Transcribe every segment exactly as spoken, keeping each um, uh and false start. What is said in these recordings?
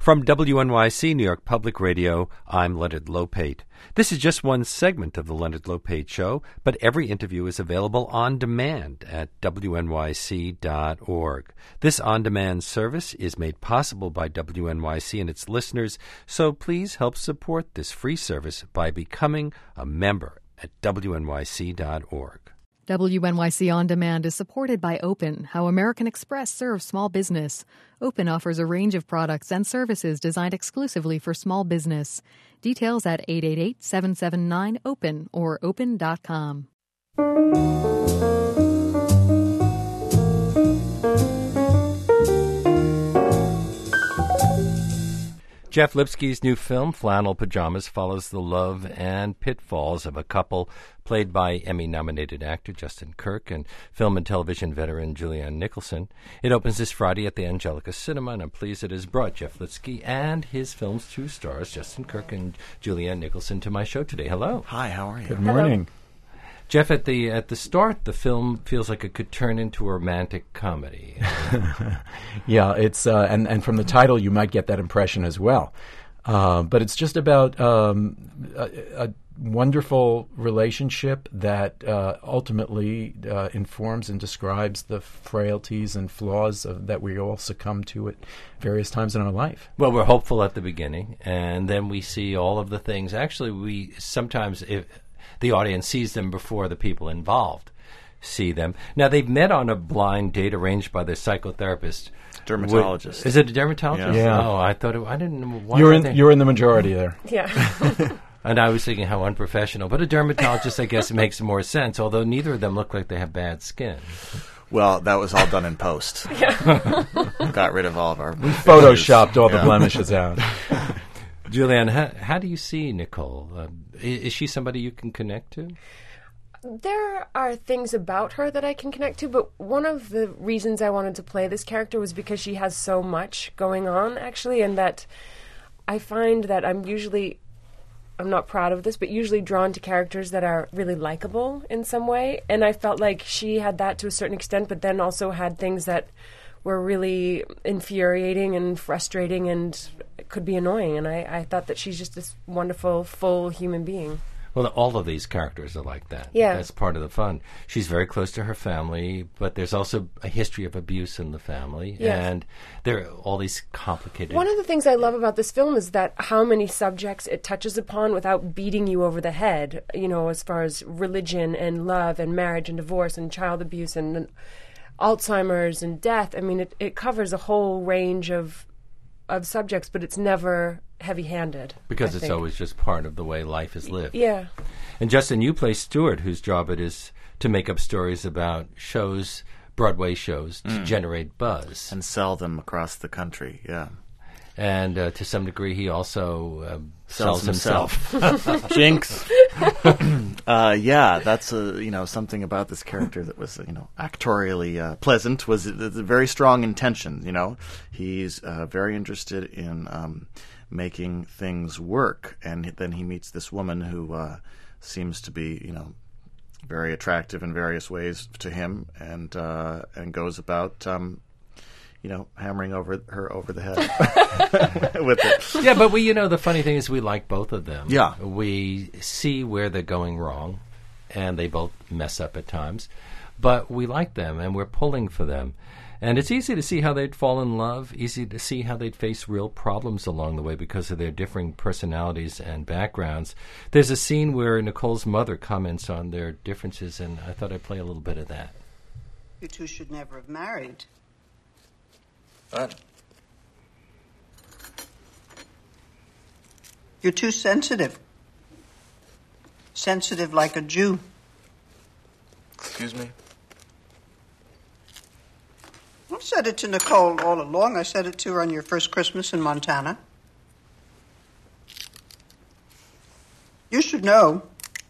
From W N Y C, New York Public Radio, I'm Leonard Lopate. This is just one segment of the Leonard Lopate Show, but every interview is available on demand at W N Y C dot org. This on-demand service is made possible by W N Y C and its listeners, so please help support this free service by becoming a member at W N Y C dot org. W N Y C On Demand is supported by Open, how American Express serves small business. Open offers a range of products and services designed exclusively for small business. Details at eight eight eight, seven seven nine, OPEN or open dot com. Jeff Lipsky's new film, Flannel Pajamas, follows the love and pitfalls of a couple played by Emmy-nominated actor Justin Kirk and film and television veteran Julianne Nicholson. It opens this Friday at the Angelica Cinema, and I'm pleased it has brought Jeff Lipsky and his film's two stars, Justin Kirk and Julianne Nicholson, to my show today. Hello. Hi, how are you? Good morning. Hello. Jeff, at the at the start, the film feels like it could turn into a romantic comedy. Yeah, it's uh, and and from the title, you might get that impression as well. Uh, but it's just about um, a, a wonderful relationship that uh, ultimately uh, informs and describes the frailties and flaws of, that we all succumb to at various times in our life. Well, we're hopeful at the beginning, and then we see all of the things. Actually, we sometimes if the audience sees them before the people involved see them. Now, they've met on a blind date arranged by their psychotherapist. Dermatologist. Is it a dermatologist? Yeah. Yeah. Oh, I thought it, I didn't know. Why You're are in they? you're in the majority there. Yeah. And I was thinking how unprofessional. But a dermatologist, I guess, makes more sense, although neither of them look like they have bad skin. Well, that was all done in post. Yeah. Got rid of all of our... Photoshopped all Yeah. the blemishes out. Julianne, how, how do you see Nicole? Uh, is, is she somebody you can connect to? There are things about her that I can connect to, but one of the reasons I wanted to play this character was because she has so much going on, actually, and that I find that I'm usually, I'm not proud of this, but usually drawn to characters that are really likable in some way, and I felt like she had that to a certain extent, but then also had things that were really infuriating and frustrating and could be annoying, and I, I thought that she's just this wonderful, full human being. Well, all of these characters are like that. Yeah. That's part of the fun. She's very close to her family, but there's also a history of abuse in the family. Yes. And there are all these complicated... One of the things I love about this film is that how many subjects it touches upon without beating you over the head, you know, as far as religion and love and marriage and divorce and child abuse and, and Alzheimer's and death. I mean, it, it covers a whole range of of subjects, but it's never heavy-handed. Because I it's think. always just part of the way life is lived. Yeah. And Justin, you play Stuart, whose job it is to make up stories about shows, Broadway shows, to Mm. generate buzz. And sell them across the country, yeah. And uh, to some degree, he also um, Sells sells himself. himself. Jinx. uh, yeah, that's a, you know, something about this character that was, you know, actorially uh, pleasant was a, a very strong intention, you know. He's uh, very interested in um, making things work, and then he meets this woman who uh, seems to be, you know, very attractive in various ways to him, and uh, and goes about um, you know, hammering over her over the head with it. Yeah, but we, you know, the funny thing is we like both of them. Yeah. We see where they're going wrong, and they both mess up at times. But we like them, and we're pulling for them. And it's easy to see how they'd fall in love, easy to see how they'd face real problems along the way because of their differing personalities and backgrounds. There's a scene where Nicole's mother comments on their differences, and I thought I'd play a little bit of that. You two should never have married. What? You're too sensitive. Sensitive like a Jew. Excuse me? I said it to Nicole all along. I said it to her on your first Christmas in Montana. You should know.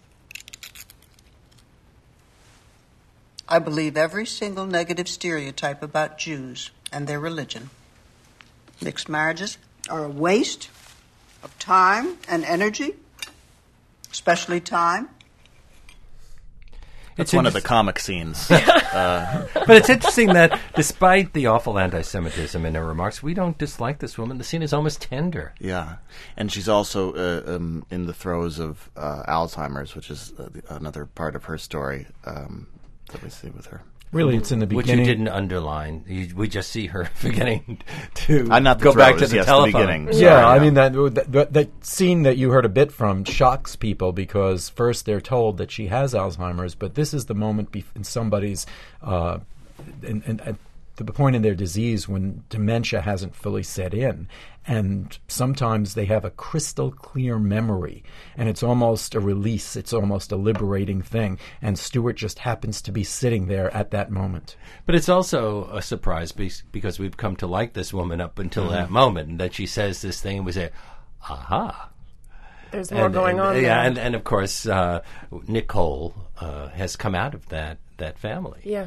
I believe every single negative stereotype about Jews and their religion. Mixed marriages are a waste of time and energy, especially time. That's It's one of the interest- comic scenes. But it's interesting that despite the awful anti-Semitism in her remarks, we don't dislike this woman. The scene is almost tender. Yeah, and she's also uh, um, in the throes of uh, Alzheimer's, which is uh, the, another part of her story um, that we see with her. Really, it's in the Which beginning. you didn't underline. You, we just see her beginning to Uh, not the go back to throws, the yes, the telephone. beginning. Yeah, Sorry, I yeah. mean that, that that scene that you heard a bit from shocks people because first they're told that she has Alzheimer's, but this is the moment bef- in somebody's uh, in, in, at the point in their disease when dementia hasn't fully set in, and sometimes they have a crystal clear memory, and it's almost a release. It's almost a liberating thing, and Stewart just happens to be sitting there at that moment. But it's also a surprise be- because we've come to like this woman up until that moment, and that she says this thing and we say, aha. There's more And- going and- on Yeah, there. and, and of course, uh, Nicole uh, has come out of that, that family. yeah.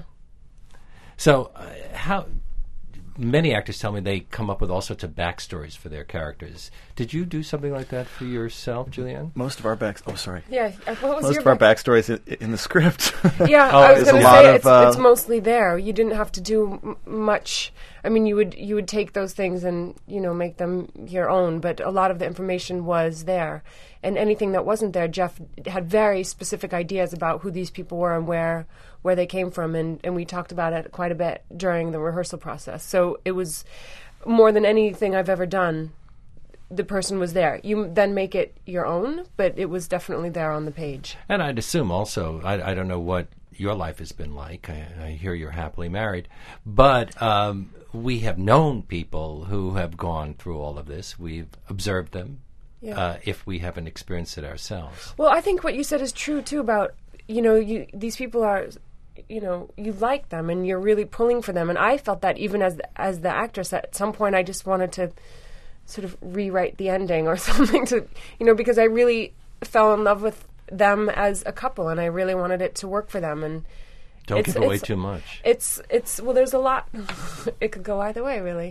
So, uh, how many actors tell me they come up with all sorts of backstories for their characters. Did you do something like that for yourself, Julianne? Most of our back. Oh, sorry. Yeah. uh, What was Most your of our back- backstories in, in the script. Yeah, Oh, I was there's going a to lot say of, it's, uh, it's mostly there. You didn't have to do m- much. I mean, you would you would take those things and you know make them your own, but a lot of the information was there, and anything that wasn't there, Jeff had very specific ideas about who these people were and where where they came from, and, and we talked about it quite a bit during the rehearsal process. So it was more than anything I've ever done. The person was there. You then make it your own, but it was definitely there on the page. And I'd assume also, I, I don't know what your life has been like. I, I hear you're happily married. But um, we have known people who have gone through all of this. We've observed them, Yeah. uh, if we haven't experienced it ourselves. Well, I think what you said is true too about, you know, you these people are, you know, you like them and you're really pulling for them. And I felt that even as the, as the actress, at some point I just wanted to sort of rewrite the ending or something to, you know, because I really fell in love with them as a couple and I really wanted it to work for them. And Don't it's- give away it's- too much. It's, it's, well, there's a lot. It could go either way, really.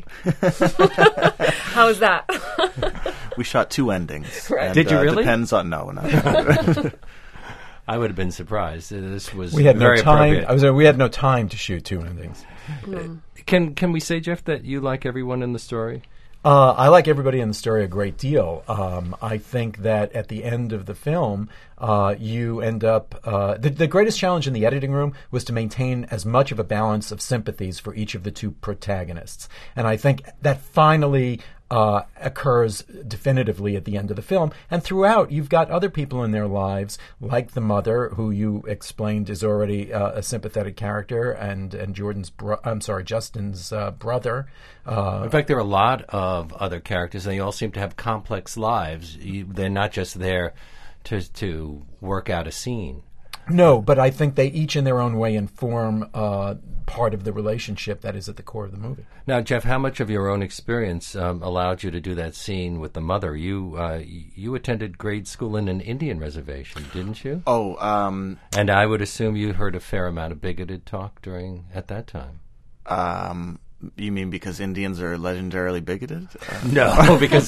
How is that? We shot two endings. Right. And, Did you uh, really? Depends on no. no. I would have been surprised. Uh, This was We had very no time. appropriate. I was. We had no time to shoot two endings. Can can we say, Jeff, that you like everyone in the story? Uh, I like everybody in the story a great deal. Um, I think that at the end of the film, uh, you end up. Uh, the, the greatest challenge in the editing room was to maintain as much of a balance of sympathies for each of the two protagonists. And I think that finally uh, occurs definitively at the end of the film. And throughout, you've got other people in their lives, like the mother, who you explained is already uh, a sympathetic character, and, and Jordan's. Bro- I'm sorry, Justin's uh, brother. Uh, In fact, there are a lot of other characters, and they all seem to have complex lives. You, they're not just there to to work out a scene. No, but I think they each in their own way inform uh, part of the relationship that is at the core of the movie. Now, Jeff, how much of your own experience um, allowed you to do that scene with the mother? You uh, you attended grade school in an Indian reservation, didn't you? Oh, um, And I would assume you heard a fair amount of bigoted talk during at that time. um, you mean because Indians are legendarily bigoted? Uh, No, because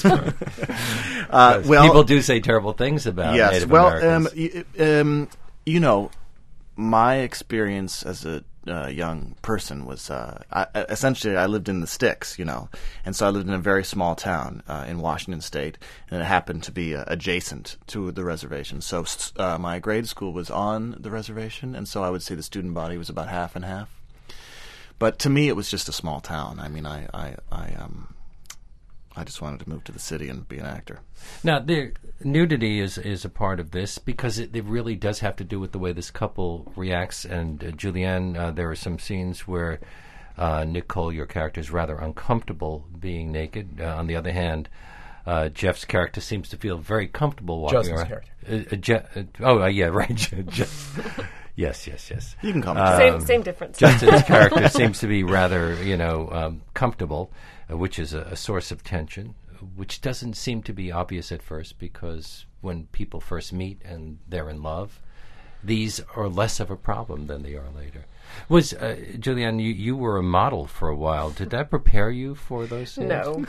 uh, well, people do say terrible things about yes. Native Well, Americans. um, y- um, you know, my experience as a uh, young person was uh, I, essentially I lived in the sticks, you know, and so I lived in a very small town uh, in Washington State, and it happened to be uh, adjacent to the reservation. So uh, my grade school was on the reservation, and so I would say the student body was about half and half. But to me, it was just a small town. I mean, I, I, I, um, I just wanted to move to the city and be an actor. Now, the nudity is, is a part of this because it, it really does have to do with the way this couple reacts. And uh, Julianne, uh, there are some scenes where uh, Nicole, your character, is rather uncomfortable being naked. Uh, on the other hand, uh, Jeff's character seems to feel very comfortable walking Justin's around. character. Uh, uh, Je- uh, oh, uh, yeah, right. Jeff. Yes, yes, yes. You can call me. Uh, Jeff. Same, same difference. Justin's character seems to be rather, you know, um, comfortable, uh, which is a, a source of tension, which doesn't seem to be obvious at first because when people first meet and they're in love, these are less of a problem than they are later. Was uh, Julianne, you, you were a model for a while. Did that prepare you for those scenes? No.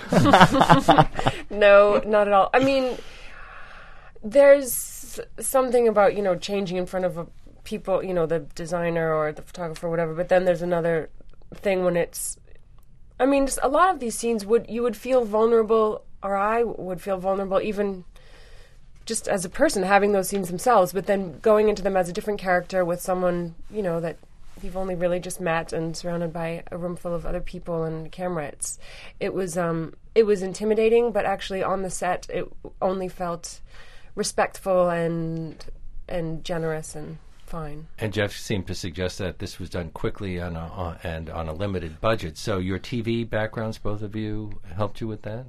No, not at all. I mean, there's something about, you know, changing in front of a people, you know, the designer or the photographer or whatever, but then there's another thing when it's, I mean, just a lot of these scenes would, you would feel vulnerable, or I would feel vulnerable even just as a person having those scenes themselves, but then going into them as a different character with someone, you know, that you've only really just met and surrounded by a room full of other people and camera. It's, it was, um, it was intimidating, but actually on the set, it only felt respectful and and generous and fine. And Jeff seemed to suggest that this was done quickly on a, on, and on a limited budget. So your T V backgrounds, both of you, helped you with that?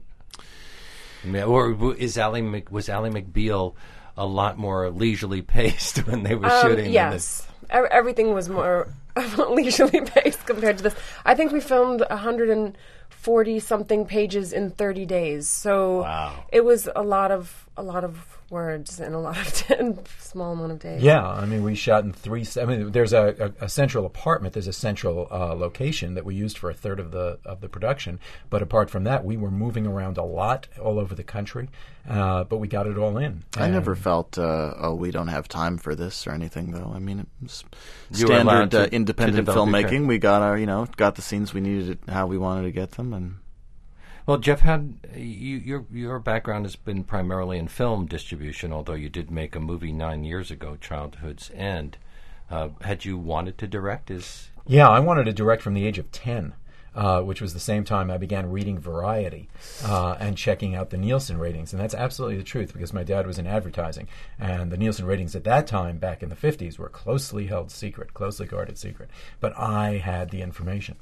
I mean, or is Ally Mc, was Ally McBeal a lot more leisurely paced when they were Um, shooting? yes. E- Everything was more leisurely paced compared to this. I think we filmed one hundred forty something pages in thirty days. So Wow. it was a lot of a lot of words and a lot of t- small amount of days. Yeah, I mean, we shot in three. I mean, there's a, a, a central apartment. There's a central uh, location that we used for a third of the of the production. But apart from that, we were moving around a lot all over the country. Uh, but we got it all in. I And- never felt, uh, oh, we don't have time for this or anything, though. I mean, it was You were allowed standard to- uh, to independent develop your filmmaking. We got our, you know, got the scenes we needed, how we wanted to get them, and Well, Jeff, had you, your your background has been primarily in film distribution, although you did make a movie nine years ago, Childhood's End. Uh, had you wanted to direct? Is Yeah, I wanted to direct from the age of ten, uh, which was the same time I began reading Variety uh, and checking out the Nielsen ratings. And that's absolutely the truth, because my dad was in advertising. And the Nielsen ratings at that time, back in the fifties, were closely held secret, closely guarded secret. But I had the information.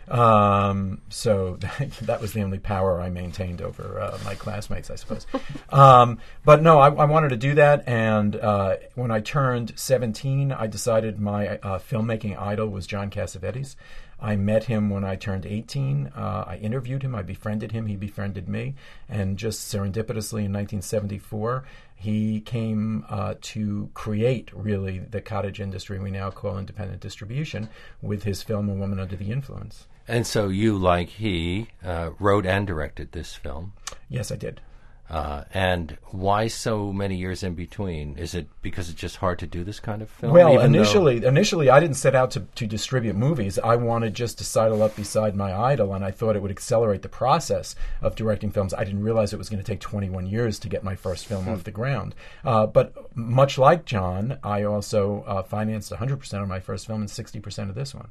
Um, so that was the only power I maintained over uh, my classmates, I suppose. um, but no, I, I wanted to do that. And uh, when I turned seventeen, I decided my uh, filmmaking idol was John Cassavetes. I met him when I turned eighteen. Uh, I interviewed him. I befriended him. He befriended me. And just serendipitously in nineteen seventy-four, he came uh, to create, really, the cottage industry we now call independent distribution with his film A Woman Under the Influence. and so you, like he, uh, wrote and directed this film. Yes, I did. Uh, and why so many years in between? Is it because it's just hard to do this kind of film? Well, even though- initially, initially, I didn't set out to, to distribute movies. I wanted just to sidle up beside my idol, and I thought it would accelerate the process of directing films. I didn't realize it was going to take twenty-one years to get my first film off the ground. Uh, but much like John, I also uh, financed one hundred percent of my first film and sixty percent of this one.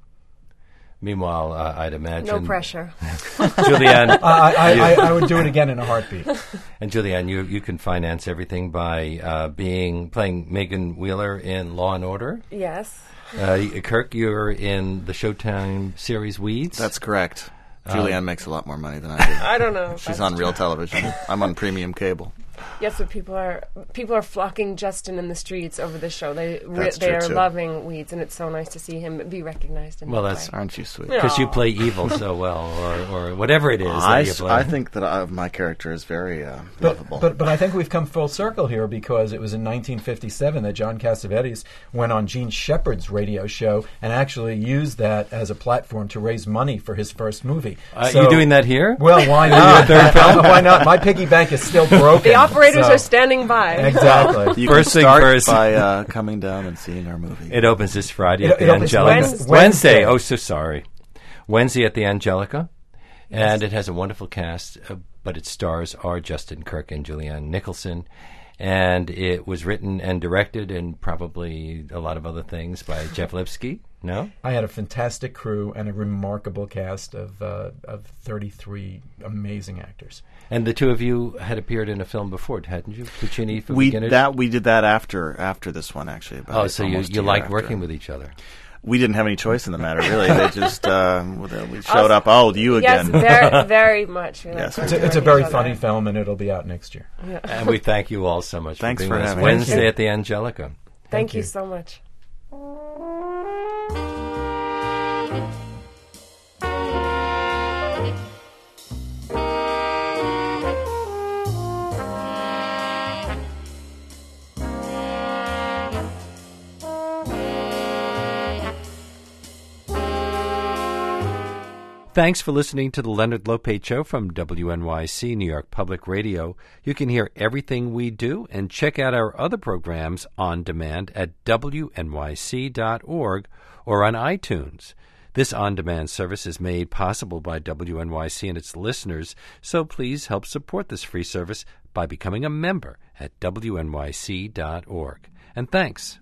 Meanwhile, uh, I'd imagine No pressure. Julianne, I, I, I, I would do it again in a heartbeat. and Julianne, you you can finance everything by uh, being playing Megan Wheeler in Law and Order. Yes. Uh, Kirk, you're in the Showtime series Weeds. that's correct. Um, Julianne makes a lot more money than I do. I don't know. if She's that's on true. real television. I'm on premium cable. Yes, but people are people are flocking Justin in the streets over this show. They re- That's they true, are too. loving Weeds, and it's so nice to see him be recognized. In Well, that that's- way. Aren't you sweet? Yeah. because you play evil so well, or, or whatever it is. that I, you s- play. I think that uh, my character is very uh, But, lovable. but but I think we've come full circle here, because it was in nineteen fifty-seven that John Cassavetes went on Gene Shepard's radio show and actually used that as a platform to raise money for his first movie. Uh, So- you doing that here? Well, why not? Why not? My piggy bank is still broken. The operators so- are standing by. Exactly. you First can thing start first. by uh, coming down and seeing our movie. It opens this Friday It- at the it opens Angelica. Wednesday. Wednesday. Oh, so sorry. Wednesday at the Angelica. And it has a wonderful cast, uh, but its stars are Justin Kirk and Julianne Nicholson. And it was written and directed, and probably a lot of other things, by Jeff Lipsky. No? I had a fantastic crew and a remarkable cast of uh, of thirty-three amazing actors. And the two of you had appeared in a film before, hadn't you? Puccini for we Beginners? that we did that after after this one actually. About Oh, so you, almost a you year like after. working with each other. We didn't have any choice in the matter, really. They just uh, we showed up. Oh, you Yes, again? very, very much. We like Yes, It's working a, it's a with very each other. funny film, and it'll be out next year. And we thank you all so much Thanks for being for with us. having us. Wednesday Thank you. at the Angelica. Thank, Thank you you. so much. Thanks for listening to the Leonard Lopate Show from W N Y C, New York Public Radio. You can hear everything we do and check out our other programs on demand at W N Y C dot org or on iTunes. This on-demand service is made possible by W N Y C and its listeners, so please help support this free service by becoming a member at W N Y C dot org. And thanks.